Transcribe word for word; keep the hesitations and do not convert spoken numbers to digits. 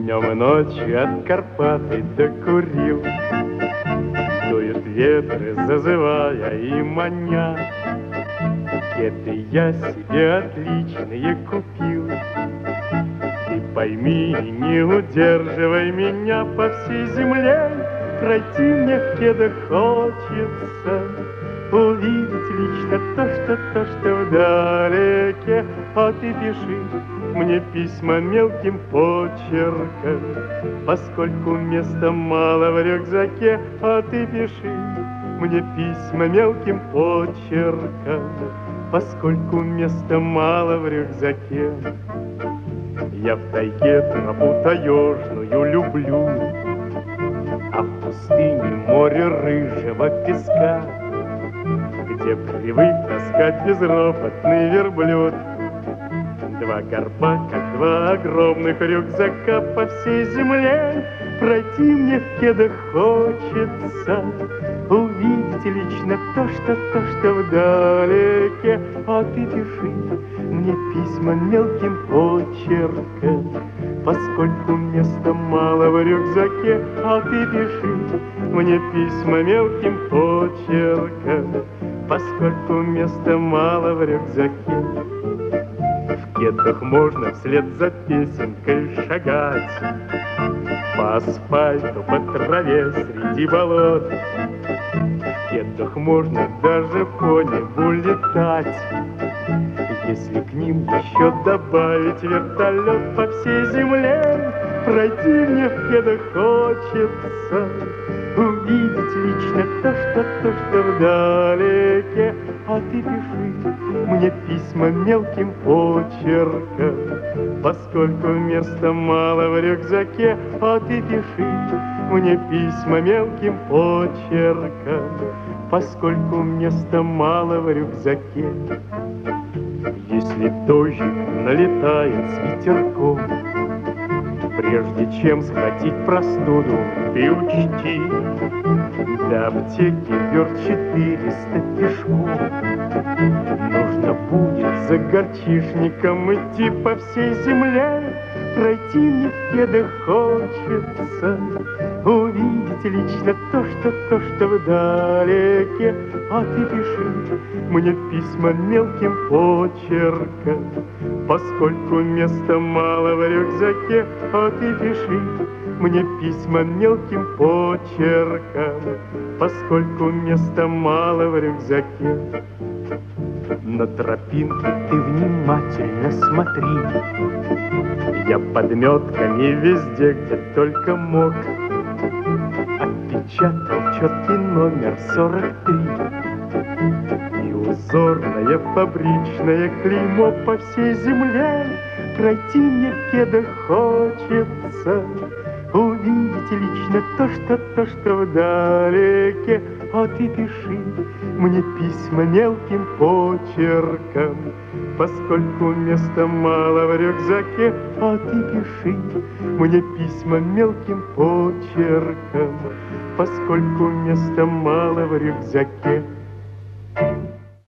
Днем и ночью от Карпаты докурил, дуют ветры, зазывая и маня. Кеды я себе отличные купил. Ты пойми, не удерживай меня по всей земле. Пройти мне в кедах хочется, увидеть лично то, что, то, что вдалеке. А ты пиши мне письма мелким почерком, поскольку места мало в рюкзаке. А ты пиши мне письма мелким почерком, поскольку места мало в рюкзаке. Я в тайге тропу таежную люблю, а в пустыне море рыжего песка, где привык таскать безропотный верблюд два горба, как два огромных рюкзака по всей земле. Пройти мне в кедах хочется, увидеть лично то, что, то, что вдалеке. А ты пиши мне письма мелким почерком, поскольку места мало в рюкзаке. А ты пиши мне письма мелким почерком, поскольку места мало в рюкзаке. В кедах можно вслед за песенкой шагать по асфальту, по траве среди болот. В кедах можно даже по небу летать, если к ним еще добавить вертолет по всей земле. Пройти мне в кедах хочется, увидеть лично то, что, то, что вдалеке. А ты пиши мне письма мелким почерком, поскольку места мало в рюкзаке. А ты пиши мне письма мелким почерком, поскольку места мало в рюкзаке. Если дождик налетает с ветерком, прежде чем схватить простуду, ты учти, до аптеки верст четыреста пешком. Нужно будет за горчишником идти по всей земле. Пройти мне в кедах хочется, увидеть лично то, что, то, что вдалеке. А ты пиши мне письма мелким почерком, поскольку места мало в рюкзаке. А ты пиши мне письма мелким почерком, поскольку места мало в рюкзаке. На тропинке ты внимательно смотри, я подметками везде, где только мог, отпечатал четкий номер сорок три и узорное фабричное клеймо по всей земле. Пройти мне в кедах хочется, увидеть лично то, что, то, что вдалеке. А ты пиши мне письма мелким почерком, поскольку места мало в рюкзаке. А ты пиши мне письма мелким почерком, поскольку места мало в рюкзаке.